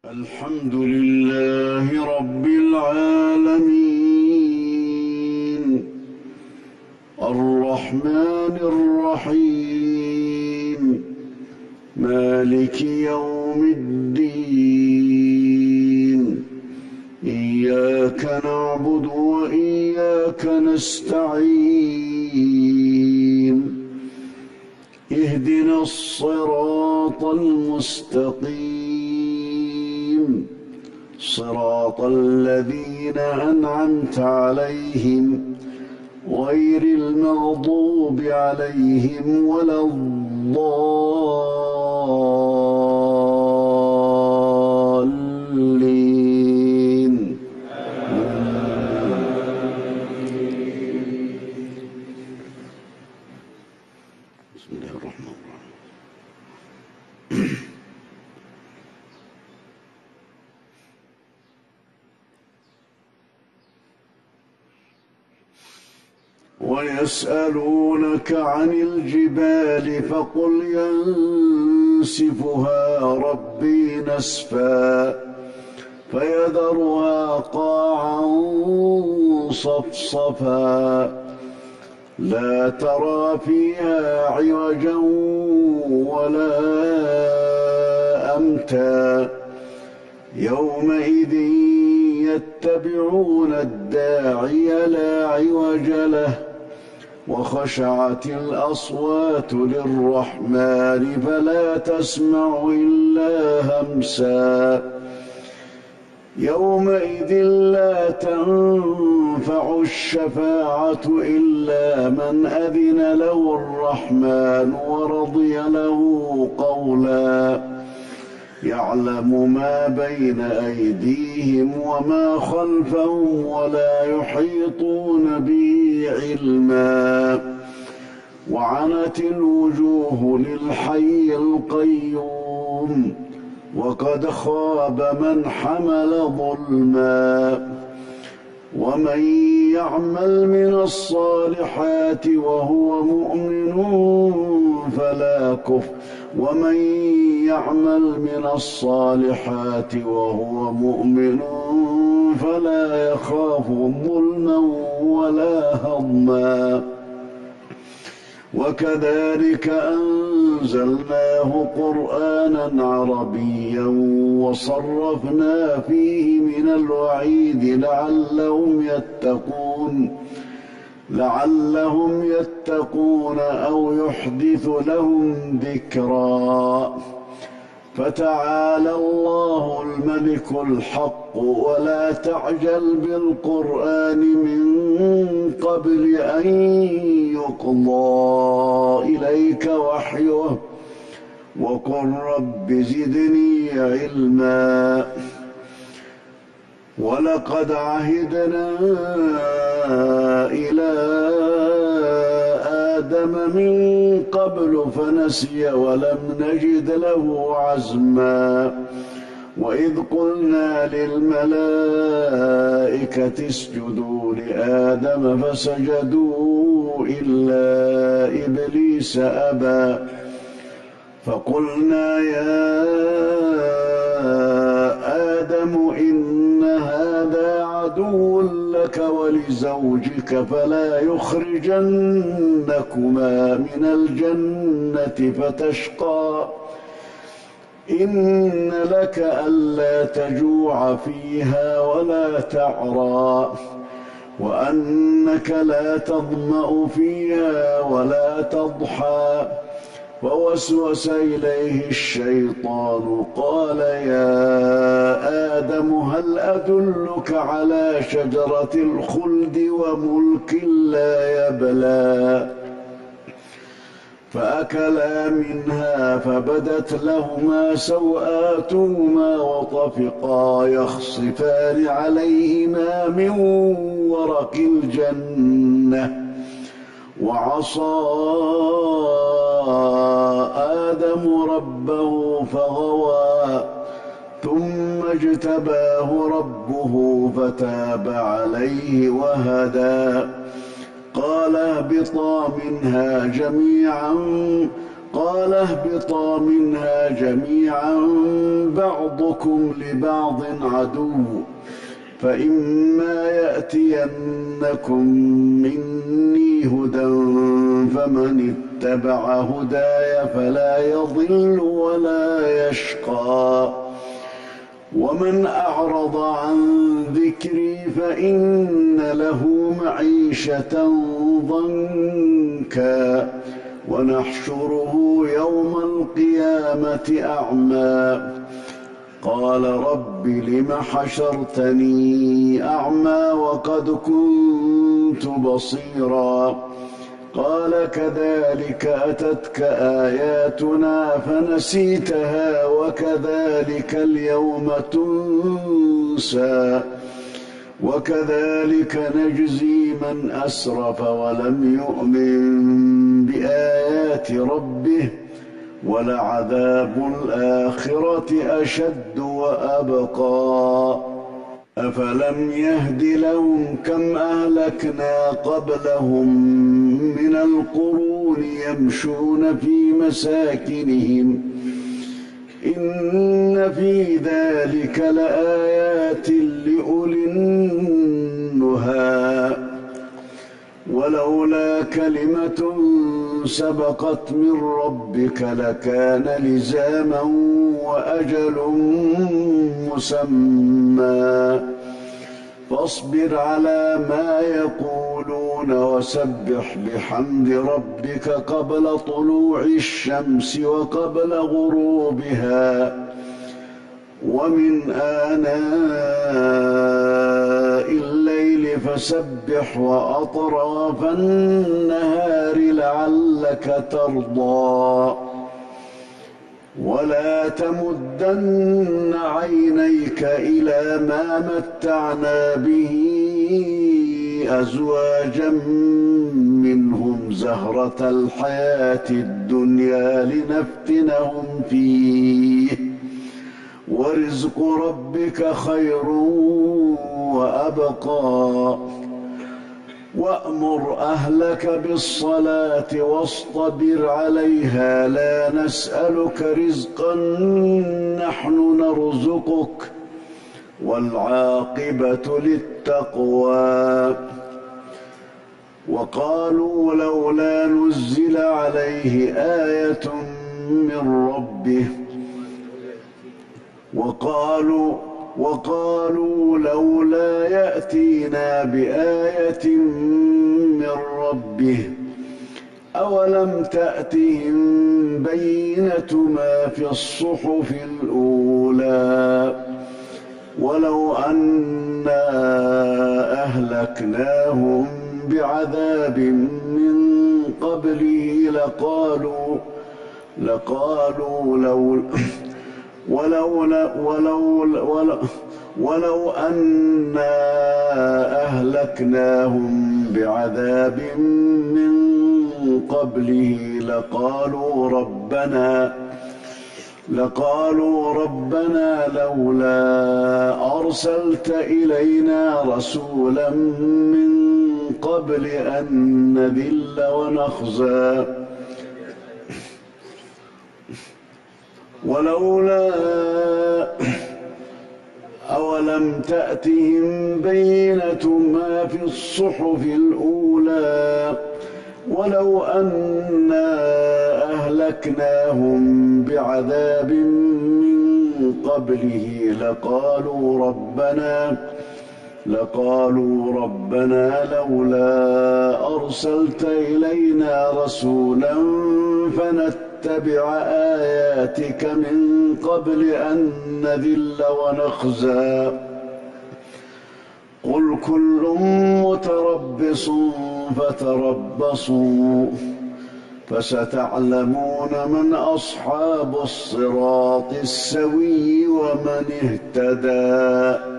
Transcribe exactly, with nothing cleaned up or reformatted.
الحمد لله رب العالمين الرحمن الرحيم مالك يوم الدين إياك نعبد وإياك نستعين اهدنا الصراط المستقيم صراط الذين أنعمت عليهم غير المغضوب عليهم ولا الضالين. بسم الله الرحمن الرحيم. ويسألونك عن الجبال فقل ينسفها ربي نسفا فيذرها قاعا صفصفا لا ترى فيها عوجا ولا أمتا يومئذ يتبعون الداعي لا عوج له وخشعت الأصوات للرحمن فلا تسمع إلا همسا يومئذ لا تنفع الشفاعة إلا من أذن له الرحمن ورضي له قولا يعلم ما بين أيديهم وما خلفهم ولا يحيطون به علما وعنت الوجوه للحي القيوم وقد خاب من حمل ظلما ومن يعمل من الصالحات وهو مؤمن فلا كفر ومن يعمل من الصالحات وهو مؤمن فلا يخاف ظلما ولا هضما وكذلك أنزلناه قرآنا عربيا وصرفنا فيه من الوعيد لعلهم يتقون لعلهم يتقون أو يحدث لهم ذكرا فتعالى الله الملك الحق ولا تعجل بالقرآن من قبل أن يقضى إليك وحيه وقل رب زدني علما ولقد عهدنا إلى آدم من قبل فنسي ولم نجد له عزما وإذ قلنا للملائكة اسجدوا لآدم فسجدوا إلا إبليس أبى فقلنا يا آدم إن هذا عدو لك ولزوجك فلا يخرجنكما من الجنة فتشقى إن لك ألا تجوع فيها ولا تعرى وأنك لا تظمأ فيها ولا تضحى فوسوس إليه الشيطان قال يا آدم هل أدلك على شجرة الخلد وملك لا يبلى فأكلا منها فبدت لهما سوآتهما وطفقا يخصفان عليهما من ورق الجنة وعصى آدم ربه فغوى ثم اجتباه ربه فتاب عليه وهدى قال اهبطا منها جميعا قال اهبطا منها جميعا بعضكم لبعض عدو فإما يأتينكم مني هدى فمن اتبع هداي فلا يضل ولا يشقى ومن أعرض عن ذكري فإن له معيشة ضنكا ونحشره يوم القيامة أعمى قال رب لم حشرتني أعمى وقد كنت بصيرا قال كذلك أتتك آياتنا فنسيتها وكذلك اليوم تنسى وكذلك نجزي من أسرف ولم يؤمن بآيات ربه ولعذاب الآخرة أشد وأبقى أفلم يهد لهم كم أهلكنا قبلهم من القرون يمشون في مساكنهم إن في ذلك لآيات لأولي النهى ولولا كلمة سبقت من ربك لكان لزاما وأجل مسمى فاصبر على ما يقولون وسبح بحمد ربك قبل طلوع الشمس وقبل غروبها ومن آناء الليل فسبح وأطراف النهار لعلك ترضى ولا تمدن عينيك إلى ما متعنا به أزواجا منهم زهرة الحياة الدنيا لنفتنهم فيه ورزق ربك خير وأبقى وأمر أهلك بالصلاة واصطبر عليها لا نسألك رزقا نحن نرزقك والعاقبة للتقوى وقالوا لولا نزل عليه آية من ربه وقالوا وقالوا لولا يأتينا بآية من ربه أولم تأتهم بينة ما في الصحف الأولى ولو أنا أهلكناهم بعذاب من قبله لقالوا لقالوا لو ولولا ولو ولو, ولو أنا أهلكناهم بعذاب من قبله لقالوا ربنا لقالوا ربنا لولا أرسلت إلينا رسولا من قبل أن نذل ونخزى ولولا أولم تأتهم بينة ما في الصحف الأولى ولو أنا أهلكناهم بعذاب من قبله لقالوا ربنا لقالوا ربنا لولا أرسلت إلينا رسولا فنتبع آياتك من قبل أن نذل ونخزى قل كل متربص فتربصوا فستعلمون من أصحاب الصراط السوي ومن اهتدى